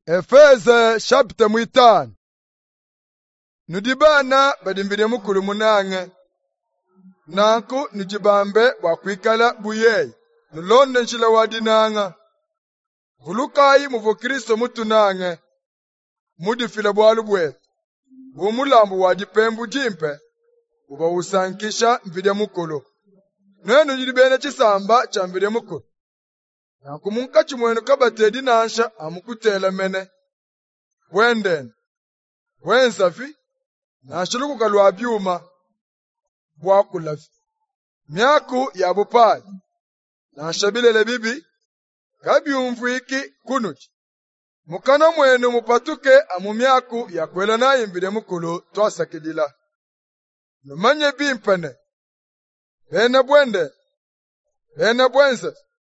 Efeze chapter 5. Nudibana badimbire mukulu munange. Nanku nujibambe wakwikala buye. Nulonde nchila wadinanga. Vulukayi muvo Kristo mutunange. Mudifila bwalu bwetu. Bumulambu wadipembu jimpe. Uba usankisha mvide mukulu. Nwenu jidibene chisamba cha mvide mukulu. Nanku munkachi mwenu kabatedi nansha amukutela mene. Wenden. Wensafi. Nashuluku kalwa byuma. Bwakulafi. Myaku ya bupali. Nashabilele bibi. Kabyumvu iki kunuchi. Mukana mwenu mupatuke amumyaku ya kwela na imbide mukulu twasakidila. Numanye bimpane. Bena bwende. Bena bwenza.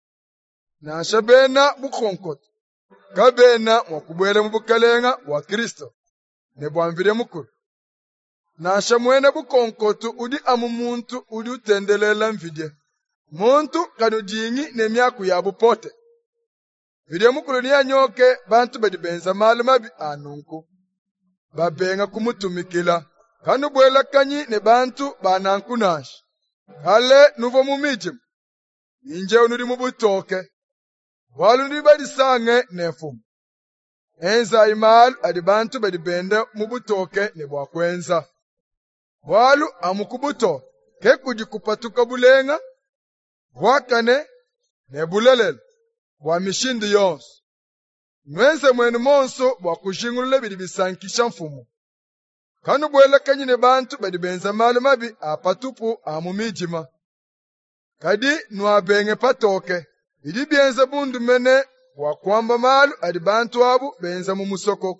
Nashabena bukonkoto. Kabena wakubwele mbukalenga wa Kristo. Nebwamvide mukulu. Nasha mwene bukonkoto udi amumuntu udi utendelela mvidye. Muntu kanudingi nemyaku ya bupote. Vidye mukulu ni anyoke bantu badibenza malumabi anunku. Babenga kumutumikila. Kanu bwela kanyi ne bantu banankunashi. Kale nuvo mumijimu. Inje unudi mubutoke. Walu ndi badisange nefumu. Enza imalu adi bantu badibende mubutoke ne bwakwenza. Walu amukubuto ke kujikupatuka bulenga. Bwakane ne bulelele. Bwa mishindi yonsu. Mwenze mwenu monso bwakujingulule bidibisankisha mfumu. Kanu bwela kanyi ne bantu badibenza malu mabi apatupu amumijima. Kadi nuabenge patoke. Idi bienza bundu mene wakwamba malu adi bantu abu benza mumusoko.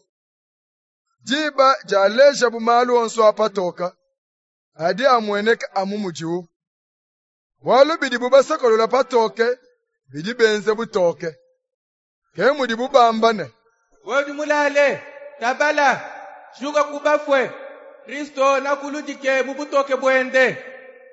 Jiba jaleja bumalu onso apatoka. Adi amweneka amumujiu. Walu bidi bubasakolola patoke. Bidi benze butoke. Kemu di bubambane. Wodi mulale. Tabala. Shuga kubafwe. Kristo nakuludike mubutoke bwende.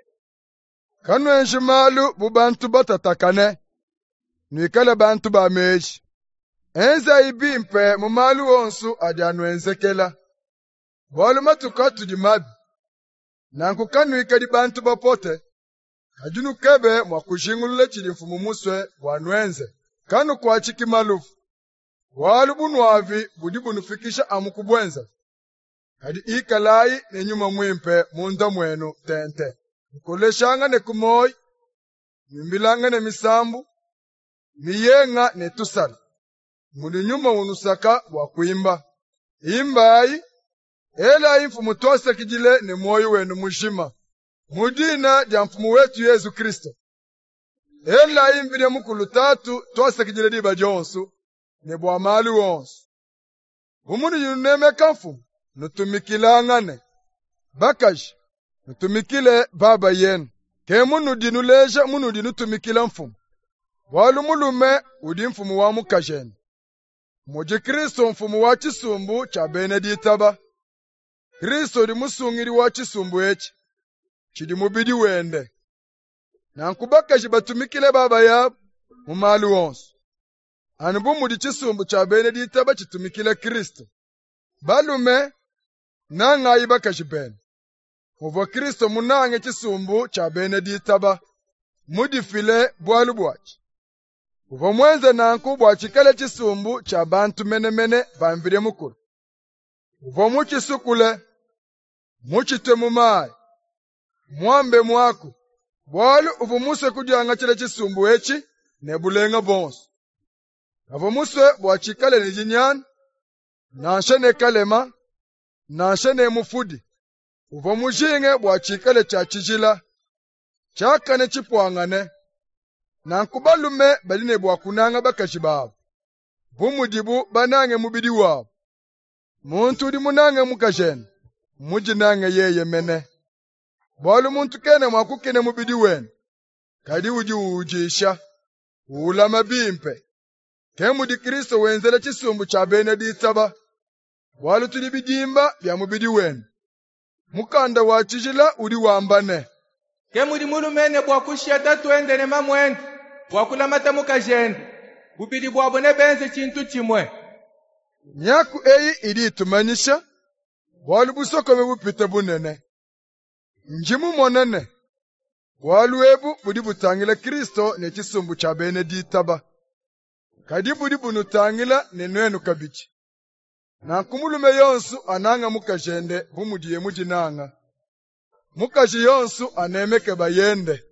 Kanu enjimalu bubantu batatakane. Nwikale bantu ba meji. Enza ibimpe mumalu onsu adi anuenzekela. Walu matukatu di mabi. Nanku kanu ikadi bantu bapote. Kajunu kebe mwakujingulule chidi mfumu muswe wanuenze. Kanu kwa chiki malufu. Walu bunuavi budi bunufikisha amukubwenza. Kadi ikalai ne nyuma mwimpe munda mwenu tente. Mkuleshanga ne kumoi. Mimbilanga ne misambu. Miyenga ne tusala. Muli nyuma unusaka wakuimba. Imbai. Ela mfumu twasa kijile ne moyo wenu mushima. Mudina dia mfumu wetu Yesu Kristo. Ela imvide mukulu tatu twasa kijile diba jonsu. Ne bwa mali wonsu. Umunu yuneme kamfumu. Nutumikilangane. Bakaji. Nutumikile baba yenu. Ke munu dinuleja munu dinutumikila mfumu. Walu mulume udi mfumu wa mukajeni. Muji Kristo mfumu wa chisumbu cha Beneditaba. Kristo di musungiri wa chisumbu echi. Chidi mubidi wende. Nankubakaji batumikile baba yabu mumali wonsu. Anubu mudi chisumbu cha Beneditaba chitumikile Kristo. Balume nangayi bakaji bene. Muvo Kristo munange chisumbu cha Beneditaba. Mudifile bwalu bwachi. Uvo mwenze nanku bwachikale chisumbu cha bantu mene bamvire mukulu. Uvo muchisukule. Muchitwe mumayi. Mwambe mwaku. Bwalu uvo muswe kudyanga chile chisumbu echi nebulenga bonsu. Uvo muswe bwachikale ni jinyani. Nanshe ne kalema. Nanshe ne mufudi. Uvo mujinge bwachikale cha chijila. Chakane chipwangane. Nankubalume baline bwakunanga bakaji babu. Bumudibu banange mubidi wabu. Muntu di munange mukajeni. Mujinange yeye mene. Bwalu muntu kene mwakukene mubidi wenu. Kadi ujisha. Ulama bimpe. Kemu di Kristo wenzele chisumbu cha Beneditaba. Bwalu tudibidimba bya mubidi wenu. Mukanda wachijila udi wambane. Kemu di mulumene bwakusheta tuendene mamwende. Bwakulamata mukajende. Bubidi bwabone benze chintu chimwe. Nyaku eyi ili tumanyisha, walu busokome bupite bunene. Njimu monene, walu ebu budi butangila Kristo ne chisumbu cha Beneditaba. Kadi budi bunutangila ne nwenu kabichi. Na kumulume yonsu ananga mukajende bumudiye mujinanga. Mukaji yonsu anemeke bayende.